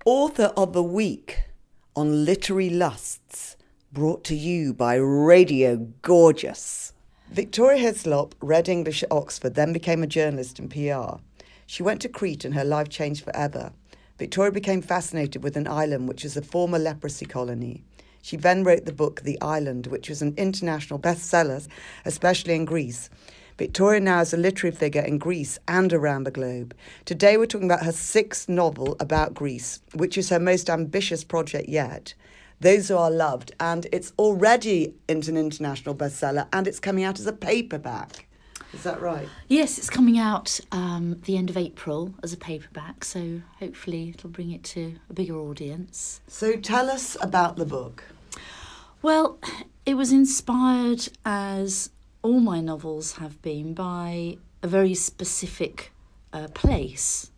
Author of the Week on Literary Lusts, brought to you by Radio Gorgeous. Victoria Hislop read English at Oxford, then became a journalist in PR. She went to Crete and her life changed forever. Victoria became fascinated with an island which is a former leprosy colony. She then wrote the book The Island, which was an international bestseller, especially in Greece. Victoria now is a literary figure in Greece and around the globe. Today we're talking about her sixth novel about Greece, which is her most ambitious project yet, Those Who Are Loved, and it's already an international bestseller and it's coming out as a paperback. Is that right? Yes, it's coming out the end of April as a paperback, so hopefully it'll bring it to a bigger audience. So tell us about the book. Well, it was inspired, as all my novels have been, by a very specific place.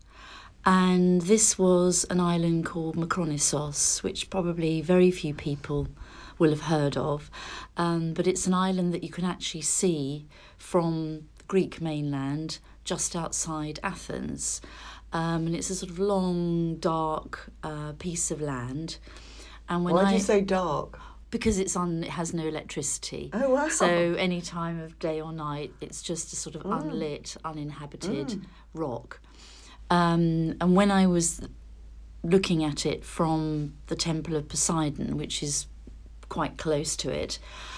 And this was an island called Mykonossos, which probably very few people will have heard of. But it's an island that you can actually see from the Greek mainland just outside Athens. And it's a sort of long, dark piece of land. And Why do you say dark? Because it has no electricity. Oh, wow. So any time of day or night, it's just a sort of unlit, uninhabited rock. And when I was looking at it from the Temple of Poseidon, which is quite close to it,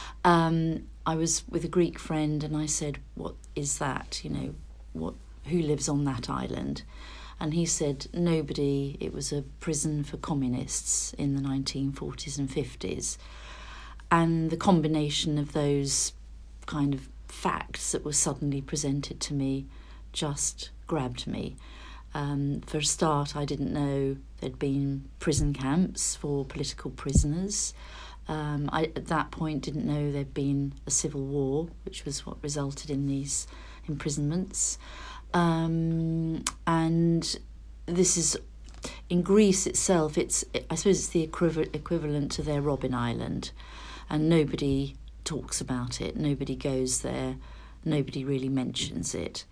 I was with a Greek friend and I said, "What is that? Who lives on that island?" And he said, "Nobody. It was a prison for communists in the 1940s and 50s. And the combination of those kind of facts that were suddenly presented to me just grabbed me. For a start, I didn't know there'd been prison camps for political prisoners. I, at that point, didn't know there'd been a civil war, which was what resulted in these imprisonments. And this is, in Greece itself, I suppose it's the equivalent to their Robben Island. And nobody talks about it, nobody goes there, nobody really mentions it.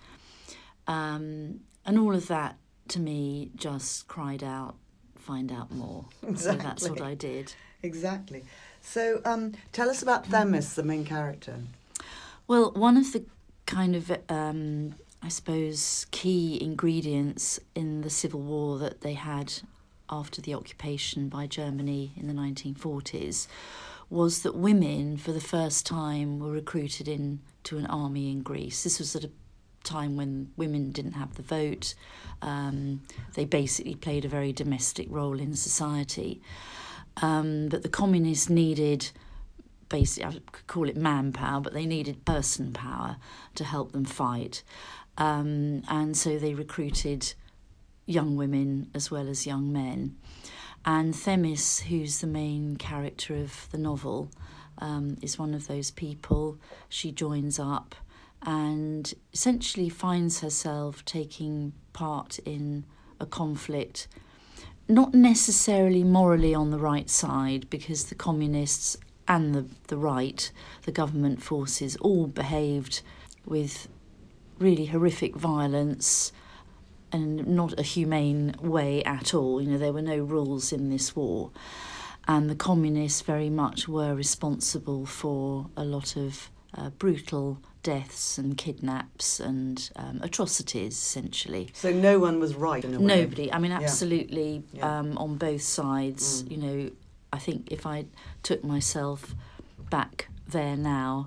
And all of that, to me, just cried out, find out more. Exactly. So that's what I did. Exactly. So tell us about Themis, the main character. Well, one of the kind of, I suppose, key ingredients in the civil war that they had after the occupation by Germany in the 1940s was that women, for the first time, were recruited into an army in Greece. This was at a time when women didn't have the vote. They basically played a very domestic role in society. But the communists needed, basically, I could call it manpower, but they needed person power to help them fight. And so they recruited young women as well as young men. And Themis, who's the main character of the novel, is one of those people. She joins up and essentially finds herself taking part in a conflict, not necessarily morally on the right side, because the communists and the right, the government forces, all behaved with really horrific violence and not a humane way at all. There were no rules in this war. And the communists very much were responsible for a lot of brutal deaths and kidnaps and atrocities, essentially. So no one was right in a way? Nobody. I mean, absolutely, on both sides. I think if I took myself back there now,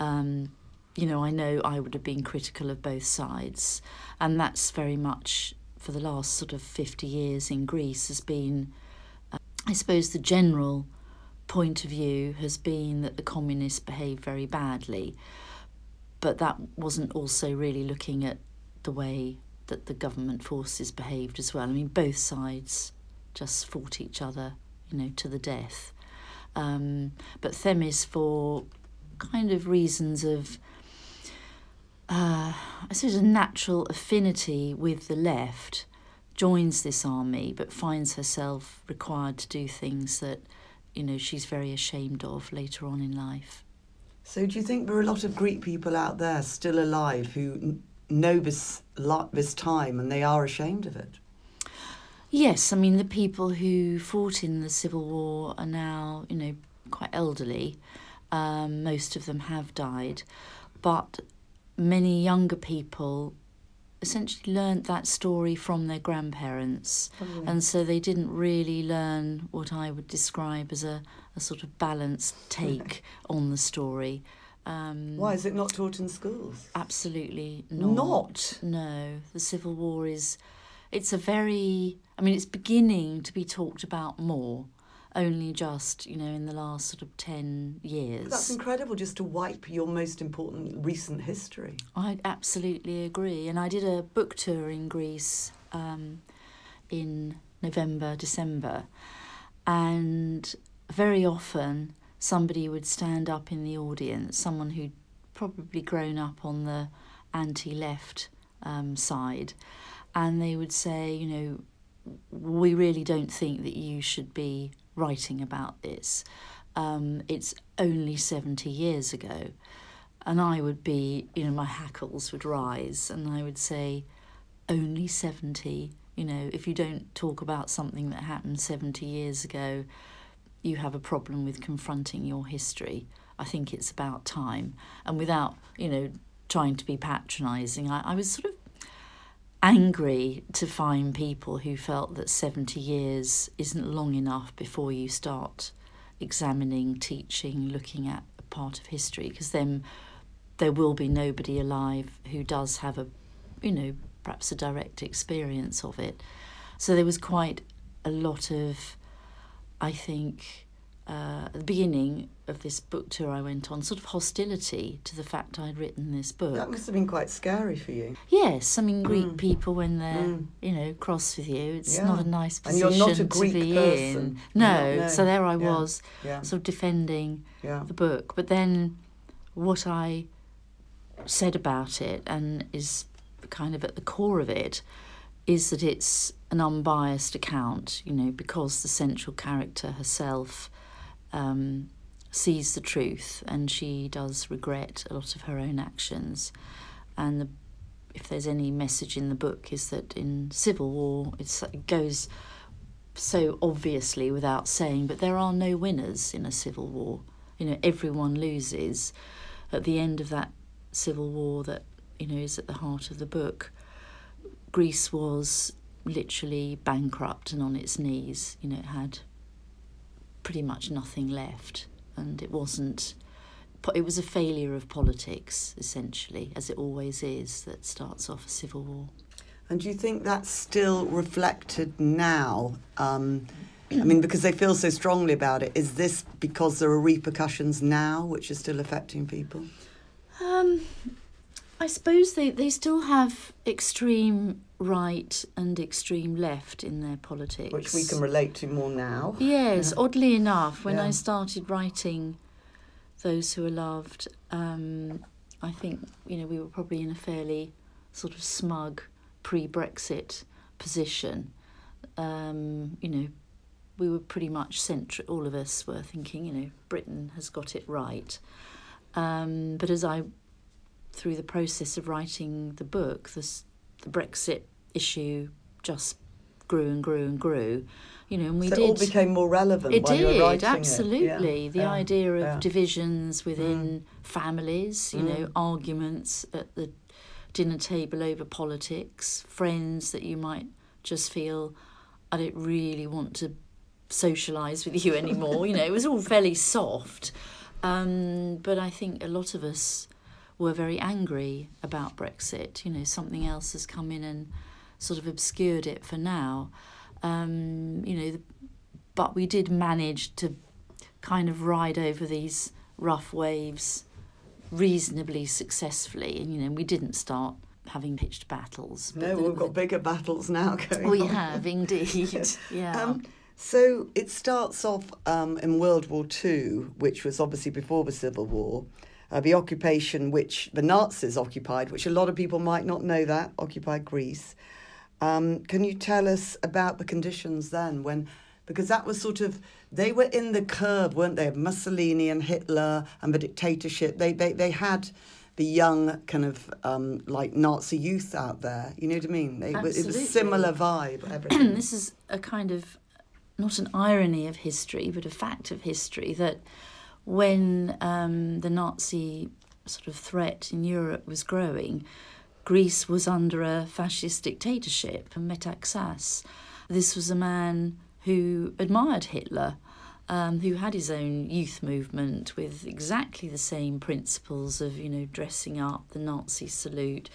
I know I would have been critical of both sides. And that's very much, for the last sort of 50 years in Greece, has been, I suppose, the general point of view has been that the communists behaved very badly. But that wasn't also really looking at the way that the government forces behaved as well. I mean, both sides just fought each other, to the death. But Themis, for kind of reasons of, I suppose, a natural affinity with the left, joins this army, but finds herself required to do things that, she's very ashamed of later on in life. So do you think there are a lot of Greek people out there still alive who know this time and they are ashamed of it? Yes, I mean, the people who fought in the Civil War are now, quite elderly. Most of them have died. But many younger people essentially learnt that story from their grandparents. And so they didn't really learn what I would describe as a sort of balanced take on the story. Why is it not taught in schools? Absolutely not. Not? No. The Civil War it's it's beginning to be talked about more, only just, in the last sort of 10 years. That's incredible, just to wipe your most important recent history. I absolutely agree. And I did a book tour in Greece in November, December, and very often somebody would stand up in the audience, someone who'd probably grown up on the anti-left side, and they would say, we really don't think that you should be writing about this. It's only 70 years ago. And I would be, my hackles would rise, and I would say, only 70? If you don't talk about something that happened 70 years ago, you have a problem with confronting your history. I think it's about time. And without, trying to be patronising, I was sort of angry to find people who felt that 70 years isn't long enough before you start examining, teaching, looking at a part of history, because then there will be nobody alive who does have perhaps a direct experience of it. So there was quite a lot of, I think, at the beginning of this book tour I went on, sort of hostility to the fact I'd written this book. That must have been quite scary for you. Yes, Greek people, when they're cross with you, it's not a nice position and you're not a Greek to be person. in. No, so there I was, Yeah. sort of defending the book. But then what I said about it, and is kind of at the core of it, is that it's an unbiased account, because the central character herself sees the truth, and she does regret a lot of her own actions. And if there's any message in the book, is that in Civil War, it goes so obviously without saying, but there are no winners in a civil war. Everyone loses. At the end of that civil war that, is at the heart of the book, Greece was literally bankrupt and on its knees. It had pretty much nothing left, and it was a failure of politics, essentially, as it always is, that starts off a civil war. And do you think that's still reflected now? Because they feel so strongly about it. Is this because there are repercussions now which are still affecting people? I suppose they still have extreme right and extreme left in their politics. Which we can relate to more now. Yes, oddly enough, when I started writing Those Who Are Loved, I think, we were probably in a fairly sort of smug pre-Brexit position. We were pretty much all of us were thinking, Britain has got it right. But as through the process of writing the book, the Brexit issue just grew and grew and grew, and we so did. It all became more relevant. It while did, you were writing absolutely. It. The idea of divisions within families, arguments at the dinner table over politics, friends that you might just feel, I don't really want to socialise with you anymore. It was all fairly soft. But I think a lot of us were very angry about Brexit. Something else has come in and sort of obscured it for now. But we did manage to kind of ride over these rough waves reasonably successfully. And, we didn't start having pitched battles. No, we've got bigger battles now going on. We have, indeed, yeah. So it starts off in World War II, which was obviously before the Civil War, the occupation which the Nazis occupied, which a lot of people might not know that, occupied Greece. Can you tell us about the conditions then, because that was sort of, they were in the curve, weren't they, of Mussolini and Hitler and the dictatorship. They had the young kind of like Nazi youth out there. You know what I mean? It was a similar vibe. Everything. This is a kind of, not an irony of history, but a fact of history, that when the Nazi sort of threat in Europe was growing, Greece was under a fascist dictatorship, Metaxas. This was a man who admired Hitler, who had his own youth movement with exactly the same principles of, dressing up, the Nazi salute.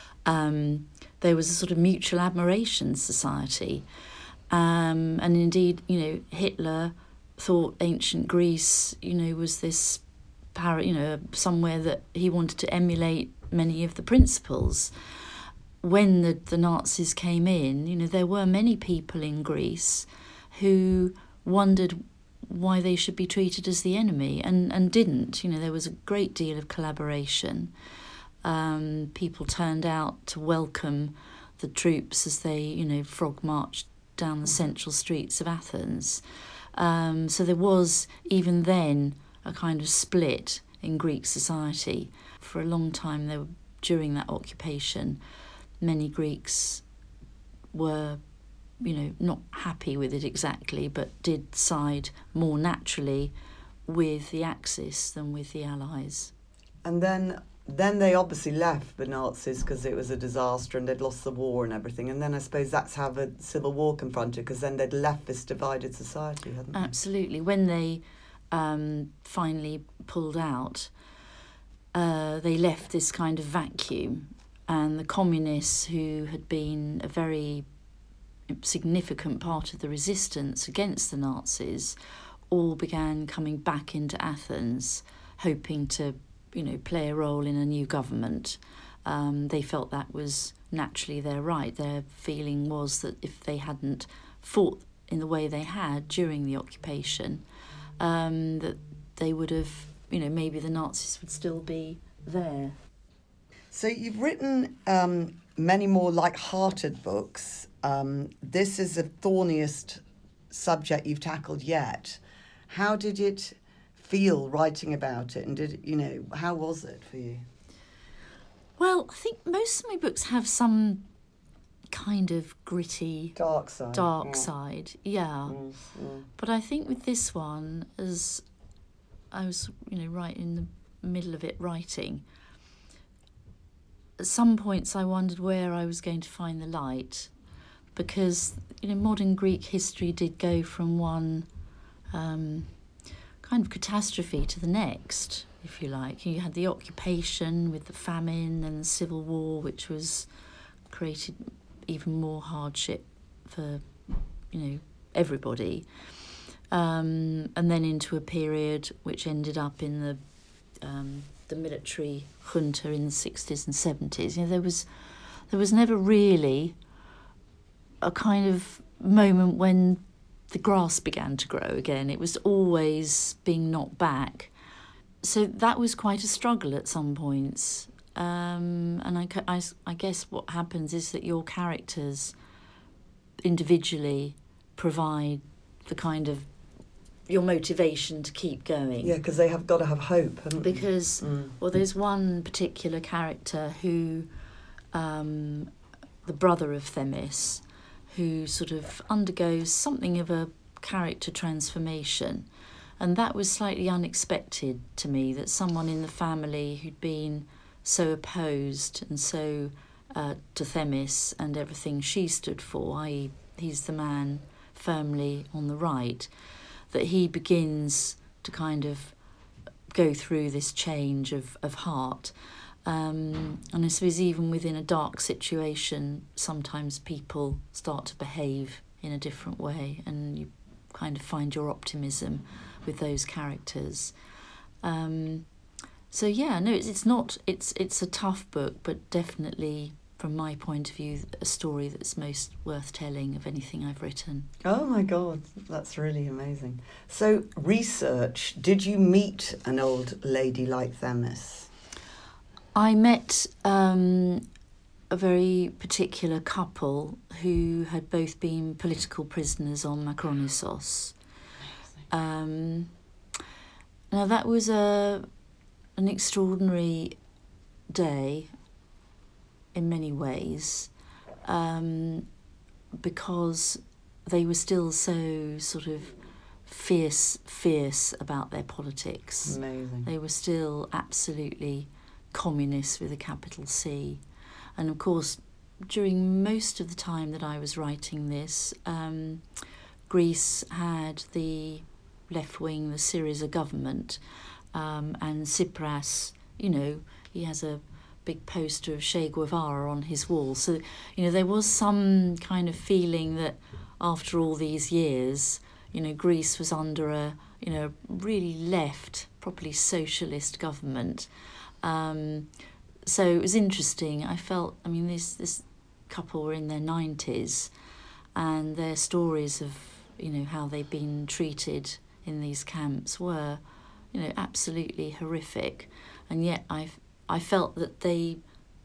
There was a sort of mutual admiration society. And indeed, Hitler thought ancient Greece, was this somewhere that he wanted to emulate many of the principles. When the Nazis came in, there were many people in Greece who wondered why they should be treated as the enemy and didn't. There was a great deal of collaboration. People turned out to welcome the troops as they, frog marched down the central streets of Athens. So there was, even then, a kind of split in Greek society. For a long time, during that occupation, many Greeks were, not happy with it exactly, but did side more naturally with the Axis than with the Allies. And then they obviously left, the Nazis, because it was a disaster and they'd lost the war and everything. And then I suppose that's how the Civil War confronted, because then they'd left this divided society, hadn't they? Absolutely. When they finally pulled out, they left this kind of vacuum, and the communists, who had been a very significant part of the resistance against the Nazis, all began coming back into Athens, hoping to, play a role in a new government. They felt that was naturally their right. Their feeling was that if they hadn't fought in the way they had during the occupation, that they would have, maybe the Nazis would still be there. So you've written many more light-hearted books. This is the thorniest subject you've tackled yet. How did it feel writing about it, and how was it for you? Well, I think most of my books have some kind of gritty dark side. Yeah. But I think with this one, as I was right in the middle of it writing, at some points I wondered where I was going to find the light, because modern Greek history did go from one kind of catastrophe to the next, if you like. You had the occupation with the famine and the Civil War, which was created even more hardship for everybody, and then into a period which ended up in the military junta in the 60s and 70s. There was never really a kind of moment when the grass began to grow again. It was always being knocked back. So that was quite a struggle at some points. And I guess what happens is that your characters individually provide the kind of your motivation to keep going. Yeah, because they have got to have hope, haven't they? Because, well, there's one particular character who, the brother of Themis, who sort of undergoes something of a character transformation. And that was slightly unexpected to me, that someone in the family who'd been so opposed and so to Themis and everything she stood for, i.e. he's the man firmly on the right, that he begins to kind of go through this change of heart. And I suppose even within a dark situation, sometimes people start to behave in a different way, and you kind of find your optimism with those characters. So yeah, no, it's a tough book, but definitely, from my point of view, a story that's most worth telling of anything I've written. Oh my God, that's really amazing. So research, did you meet an old lady like Themis? I met a very particular couple who had both been political prisoners on Makronissos. Now that was an extraordinary day in many ways, because they were still so sort of fierce about their politics. Amazing. They were still absolutely communist with a capital C. And of course, during most of the time that I was writing this, Greece had the left wing, the Syriza government, and Tsipras, he has a big poster of Che Guevara on his wall. So, there was some kind of feeling that after all these years, Greece was under a, really left, properly socialist government. So it was interesting. I felt, this couple were in their 90s, and their stories of, how they'd been treated in these camps were, absolutely horrific. And yet I felt that they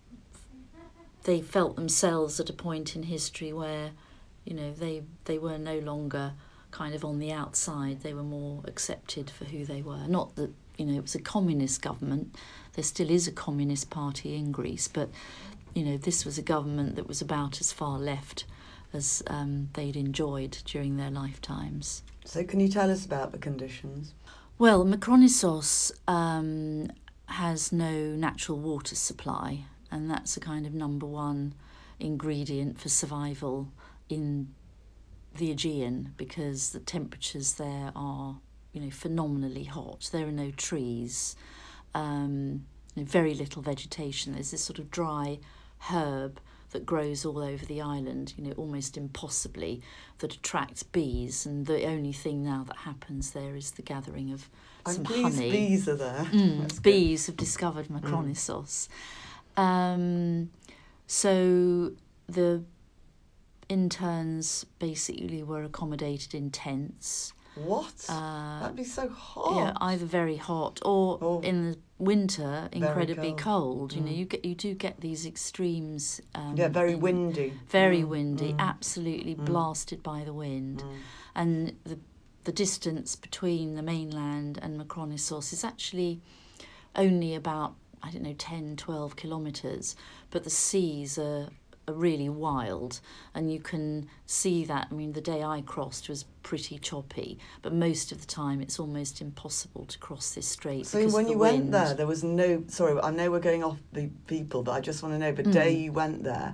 felt themselves at a point in history where, they were no longer kind of on the outside. They were more accepted for who they were. Not that, it was a communist government. There still is a communist party in Greece, but, this was a government that was about as far left as they'd enjoyed during their lifetimes. So can you tell us about the conditions? Well, Mykonissos has no natural water supply, and that's a kind of number one ingredient for survival in the Aegean, because the temperatures there are, phenomenally hot. There are no trees, very little vegetation. There's this sort of dry herb that grows all over the island, almost impossibly, that attracts bees. And the only thing now that happens there is the gathering of some honey. Bees are there. Bees have discovered Mykonissos. So the interns basically were accommodated in tents. What? That'd be so hot. Yeah, either very hot or in the winter incredibly cold. You do get these extremes. Very windy. Very windy, absolutely blasted by the wind. And the distance between the mainland and Mykonissos is actually only about, 10, 12 kilometres, but the seas are really wild, and you can see that. The day I crossed was pretty choppy, but most of the time it's almost impossible to cross this strait. So when you went there, there was no, sorry, I know we're going off the people, but I just want to know, the day you went there,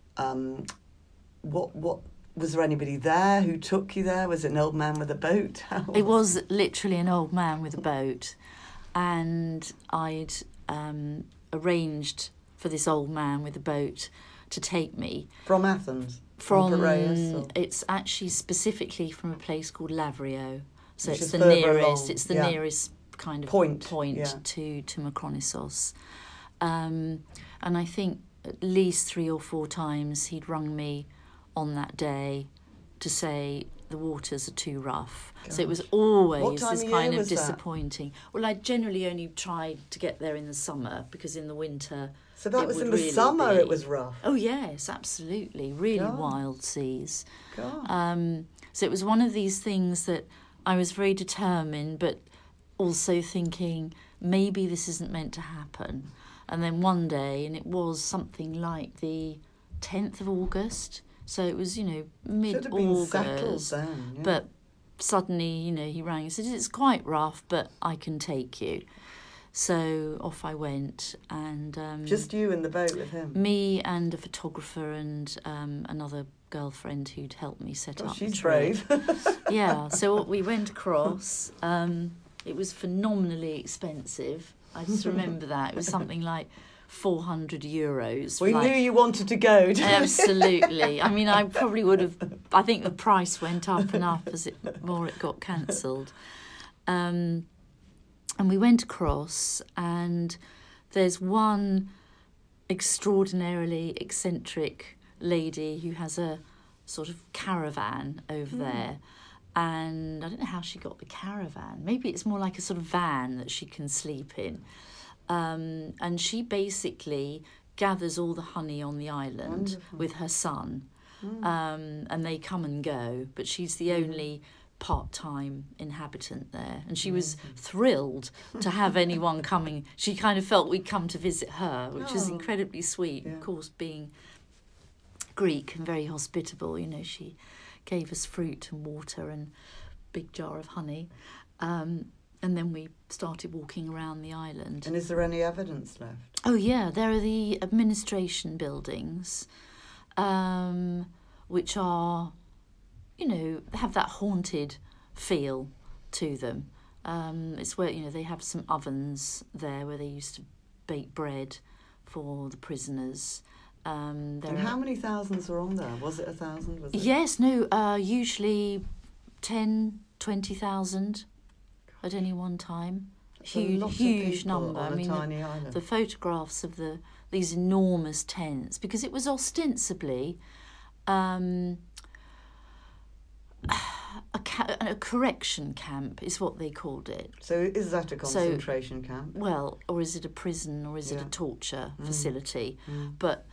what was there anybody there who took you there? Was it an old man with a boat? It was literally an old man with a boat, and I'd arranged for this old man with a boat to take me. From Athens? From Piraeus, it's actually specifically from a place called Lavrio. So Which it's is the further nearest. along. It's the nearest kind of point to Mykonissos. And I think at least 3 or 4 times he'd rung me on that day to say the waters are too rough. Gosh. So it was always What time this of kind year of was that? disappointing. Well, I generally only tried to get there in the summer, because in the winter. So that it was would in the really summer be- it was rough? Oh yes, absolutely, really God. wild seas. God. So it was one of these things that I was very determined, but also thinking maybe this isn't meant to happen. And then one day, and it was something like the 10th of August, so it was, mid-August. Settled then, yeah. But suddenly, he rang and said, it's quite rough, but I can take you. So off I went, and Just you in the boat with him? me and a photographer and another girlfriend who'd helped me set up the She's trip. brave. Yeah, so we went across. It was phenomenally expensive. I just remember that. It was something like €400. We knew you wanted to go, didn't we? Absolutely. I probably would have. I think the price went up and up as it got cancelled. And we went across, and there's one extraordinarily eccentric lady who has a sort of caravan over there. And I don't know how she got the caravan. Maybe it's more like a sort of van that she can sleep in. And she basically gathers all the honey on the island with her son. And they come and go, but she's the only part-time inhabitant there, and she was thrilled to have anyone coming. She kind of felt we'd come to visit her, which was incredibly sweet. Of course, being Greek and very hospitable, you know, she gave us fruit and water and a big jar of honey. And then we started walking around the island. And is there any evidence left? Oh, yeah, there are the administration buildings, which are, you know, have that haunted feel to them. It's where, you know, they have some ovens there where they used to bake bread for the prisoners. And how many thousands were on there? Was it 1,000? Was it? Yes, no, usually 10, 20,000 at any one time. Huge number. On a tiny island. The photographs of these enormous tents, because it was ostensibly a correction camp is what they called it. So is that a concentration camp? Well, or is it a prison, or is it a torture facility? But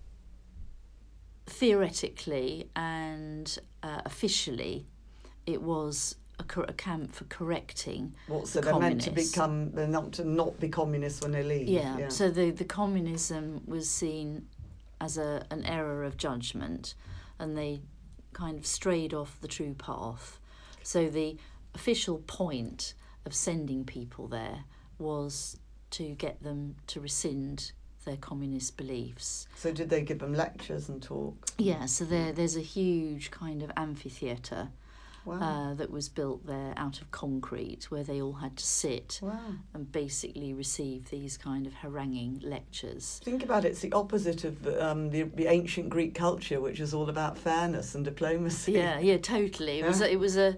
theoretically and officially, it was a camp for correcting so they're meant they're not be communists when they leave. Yeah. So the communism was seen as an error of judgment, and they kind of strayed off the true path. So the official point of sending people there was to get them to rescind their communist beliefs. So did they give them lectures and talks? Yeah, so there's a huge kind of amphitheatre. Wow. That was built there out of concrete, where they all had to sit and basically receive these kind of haranguing lectures. Think about it, it's the opposite of the ancient Greek culture, which is all about fairness and diplomacy. Yeah, totally. It was a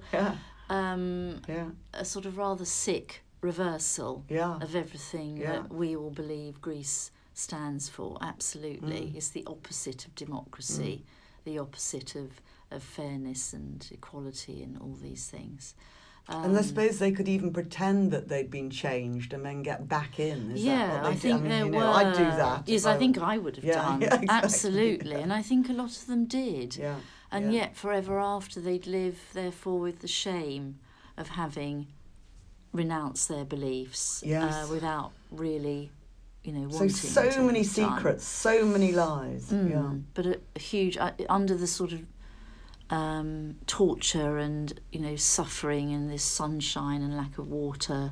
sort of rather sick reversal of everything that we all believe Greece stands for. Absolutely. It's the opposite of democracy, the opposite of fairness and equality and all these things. And I suppose they could even pretend that they'd been changed and then get back in. Is that what they think did? there were. I'd do that. Yes, I think I would have done. Yeah, exactly. Absolutely. And I think a lot of them did. Yeah. And yet forever after they'd live, therefore, with the shame of having renounced their beliefs without really, you know, wanting so many secrets, so many lies. But a huge, under the sort of torture and, you know, suffering and this sunshine and lack of water,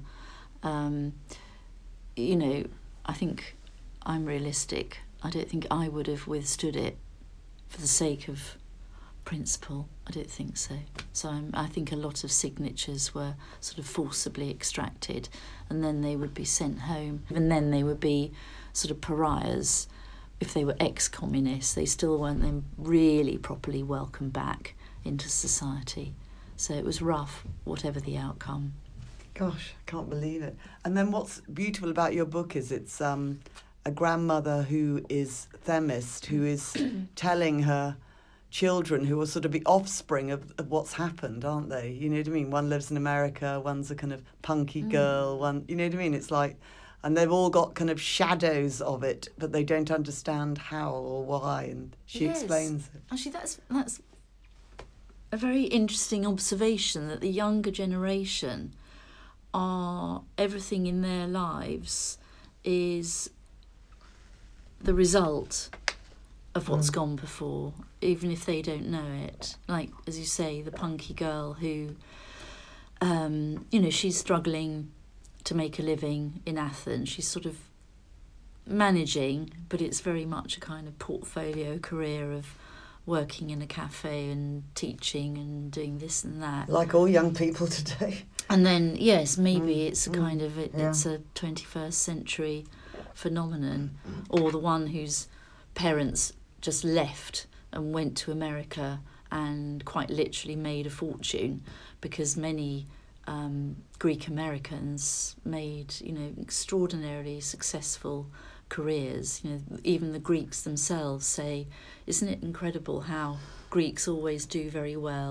you know, I think I'm realistic. I don't think I would have withstood it for the sake of principle. I don't think so. So I think a lot of signatures were sort of forcibly extracted, and then they would be sent home. And then they would be sort of pariahs. If they were ex-communists, they still weren't then really properly welcomed back into society. So it was rough, whatever the outcome. Gosh, I can't believe it. And then what's beautiful about your book is it's a grandmother who is Themist, who is telling her children who are sort of the offspring of what's happened, aren't they? You know what I mean? One lives in America, one's a kind of punky girl, one, you know what I mean? It's like, and they've all got kind of shadows of it, but they don't understand how or why, and she explains it. Actually, that's a very interesting observation, that the younger generation are, everything in their lives is the result of what's gone before, even if they don't know it. Like, as you say, the punky girl who, you know, she's struggling to make a living in Athens. She's sort of managing, but it's very much a kind of portfolio career of working in a cafe and teaching and doing this and that. Like all young people today. And then, yes, maybe it's a kind of, it's a 21st century phenomenon. Or the one whose parents just left and went to America and quite literally made a fortune, because many Greek Americans made, you know, extraordinarily successful careers. You know, even the Greeks themselves say, isn't it incredible how Greeks always do very well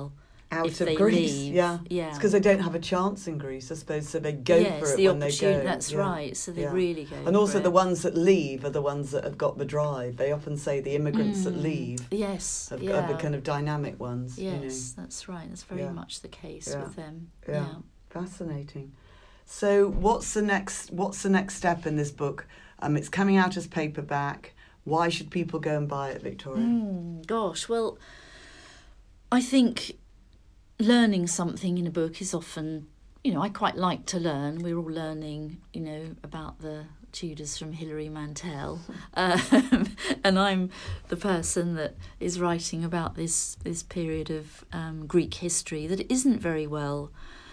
out if of they Greece. leave. Yeah. Yeah. It's because they don't have a chance in Greece, I suppose, so they go for it the when they go. That's Yeah. right. So they really go. And also for the it. ones that leave are the ones that have got the drive. They often say the immigrants that leave Yes, are the kind of dynamic ones. Yes, that's right. That's very much the case with them. Yeah. Fascinating. So what's the next step in this book? It's coming out as paperback. Why should people go and buy it, Victoria? Gosh, well, I think learning something in a book is often, I quite like to learn. We're all learning, about the Tudors from Hilary Mantel. And I'm the person that is writing about this period of Greek history that isn't very well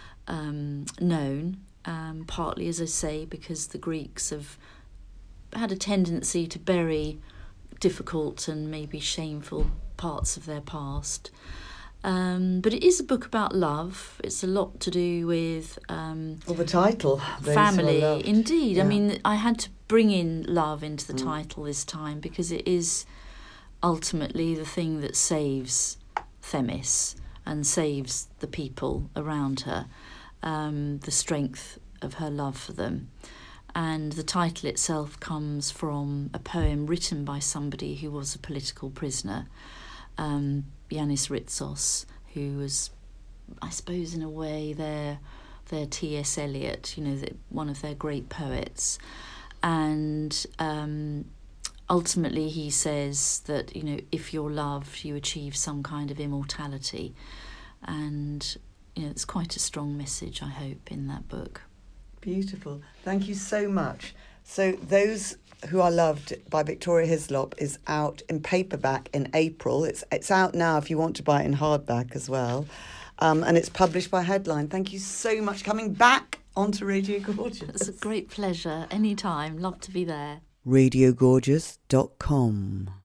known, partly, as I say, because the Greeks have had a tendency to bury difficult and maybe shameful parts of their past. But it is a book about love. It's a lot to do with the title, family. Indeed. Yeah. I mean, I had to bring in love into the title this time because it is ultimately the thing that saves Themis and saves the people around her, the strength of her love for them. And the title itself comes from a poem written by somebody who was a political prisoner, Yanis Ritsos, who was, I suppose, in a way, their T.S. Eliot, one of their great poets. And ultimately he says that, if you're loved, you achieve some kind of immortality. And, it's quite a strong message, I hope, in that book. Beautiful. Thank you so much. So Those Who Are Loved by Victoria Hislop is out in paperback in April. It's out now if you want to buy it in hardback as well. And it's published by Headline. Thank you so much for coming back onto Radio Gorgeous. It's a great pleasure. Anytime. Love to be there. RadioGorgeous.com